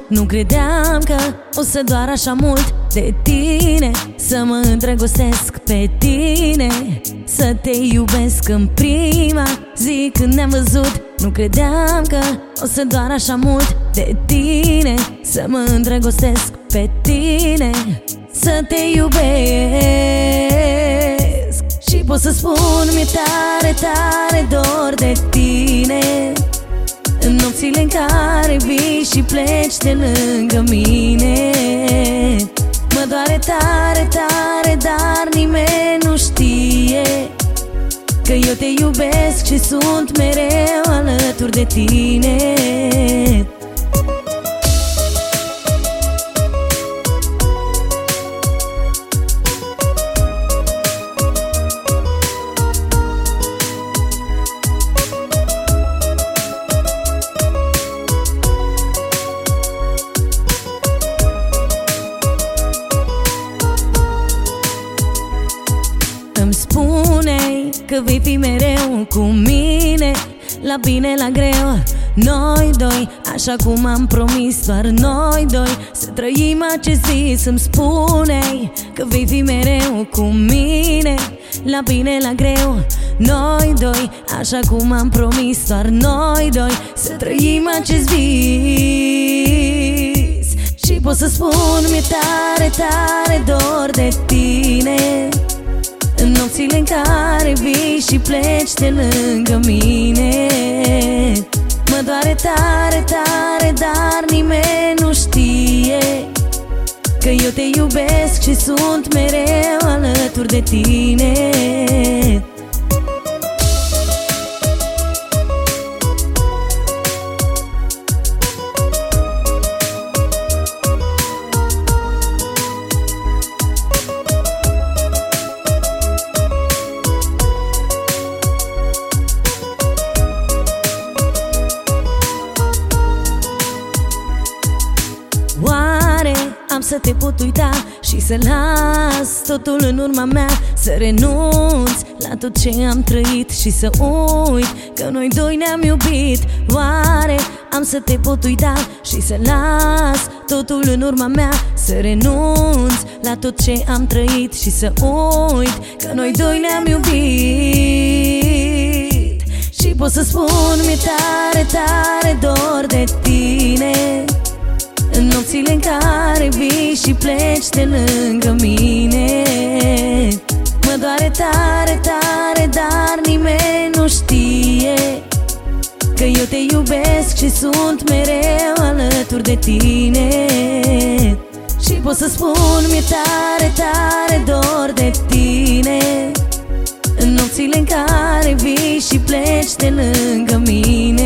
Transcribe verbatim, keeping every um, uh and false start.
Nu credeam că o să doar așa mult de tine, să mă îndrăgostesc pe tine, să te iubesc în prima zi când ne-am văzut. Nu credeam că o să doar așa mult de tine, să mă îndrăgostesc pe tine, să te iubesc. Și pot să spun, mi-e tare, tare dor de tine, în nopțile în care vii și pleci de lângă mine. Mă doare tare, tare, dar nimeni nu știe că eu te iubesc și sunt mereu alături de tine. Îmi spune că vei fi mereu cu mine, la bine, la greu, noi doi, așa cum am promis, doar noi doi, să trăim acest vis. Îmi spune că vei fi mereu cu mine, la bine, la greu, noi doi, așa cum am promis, doar noi doi, să trăim acest vis. Și pot să spun, mi-e tare, tare dor de tine, în nopțile în care vii și pleci de lângă mine. Mă doare tare, tare, dar nimeni nu știe că eu te iubesc și sunt mereu alături de tine. Am să te pot uita și să las totul în urma mea, să renunț la tot ce am trăit și să uit că noi doi ne-am iubit. Oare am să te pot uita și să las totul în urma mea, să renunț la tot ce am trăit și să uit că noi doi ne-am iubit. Și pot să spun, mi-e tare, tare dor de tine, în nopțile în care vii și pleci de lângă mine. Mă doare tare, tare, dar nimeni nu știe că eu te iubesc și sunt mereu alături de tine. Și pot să spun, mi-e tare, tare dor de tine, în nopțile în care vii și pleci de lângă mine.